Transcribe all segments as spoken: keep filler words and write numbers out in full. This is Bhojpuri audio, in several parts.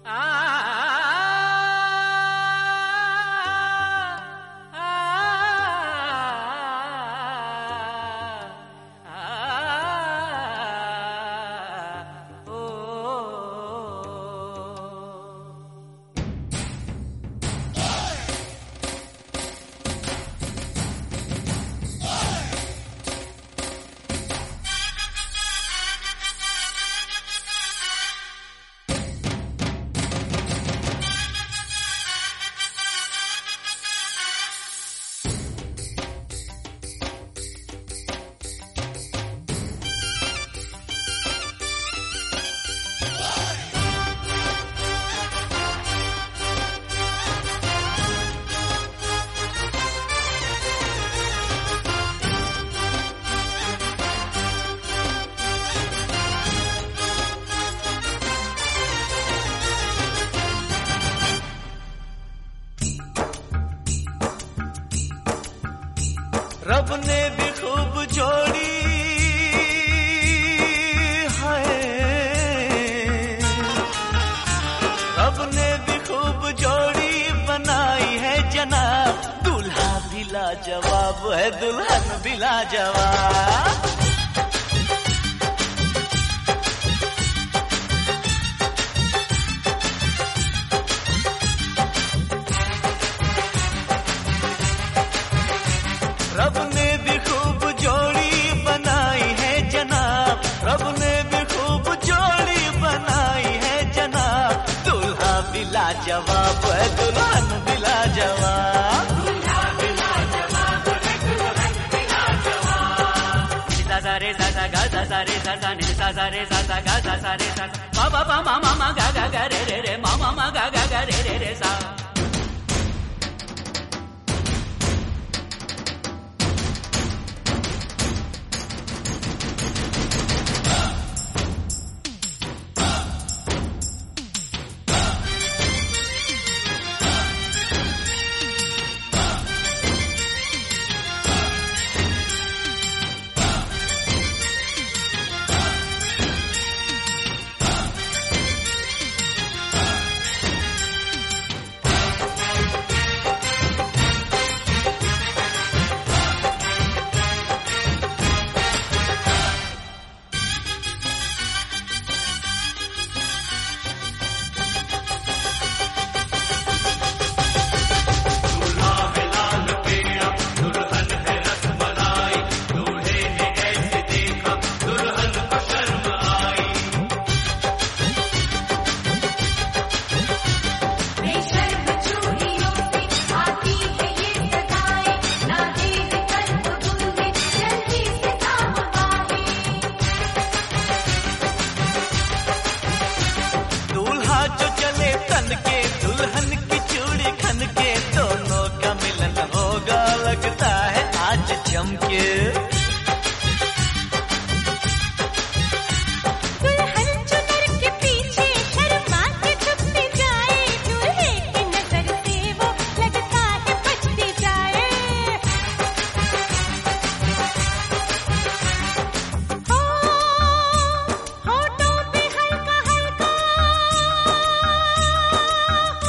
रब ने भी खूब जोड़ी है, रब ने भी खूब जोड़ी बनाई है जनाब। दूल्हा भी लाजवाब है, दुल्हन भी लाजवाब। रब ने भी खूब जोड़ी बनाई है जनाब, रब ने भी खूब जोड़ी बनाई है जनाब। दूल्हा भी लाजवाब है, दुल्हन भी लाजवाब। दूल्हा भी लाजवाब है, दुल्हन भी लाजवाब। सा सा रे सा सा गा सा सा रे सा सा नि सा सा रे सा सा गा सा सा रे सा सा मा मा मा मा मा गा गा गा रे रे रे मा मा मा गा गा गा रे रे रे सा। जो चले तन के, दुल्हन की चूड़ी खन के, दोनों का मिलन होगा लगता है आज जमके। दुल्हन चुनर के पीछे शर्मा के छुपती जाए, दूल्हे की नजर से वो लगता है बचती जाए। हो होठों पे हल्का हल्का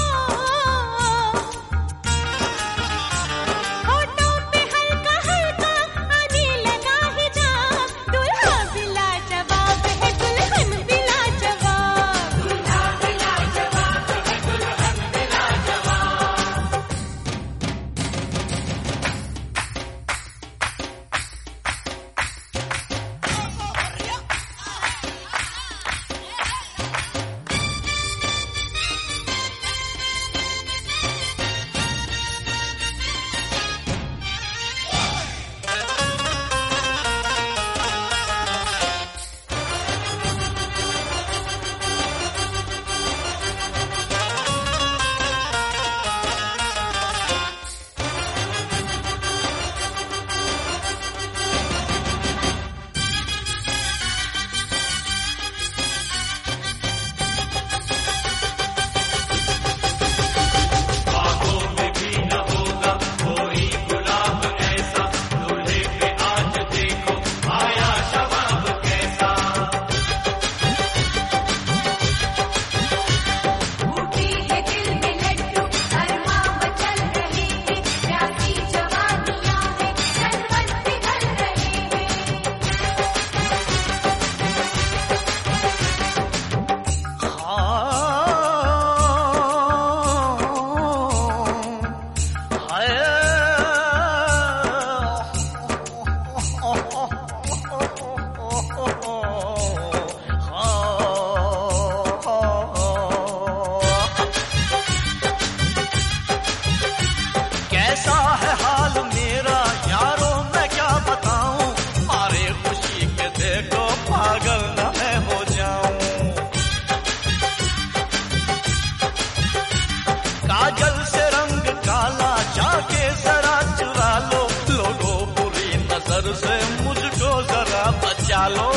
डर से मुझको जरा बचा लो।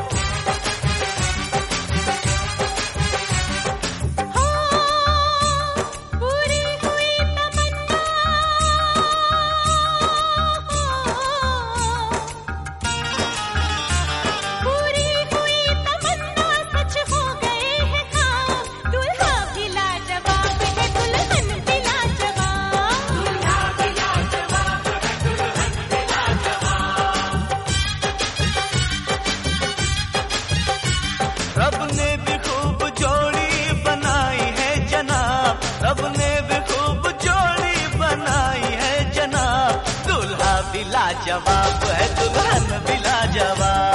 रब ने भी खूब जोड़ी बनाई है जनाब, रब ने भी खूब जोड़ी बनाई है जनाब। दूल्हा भी लाजवाब है, दुल्हन भी लाजवाब।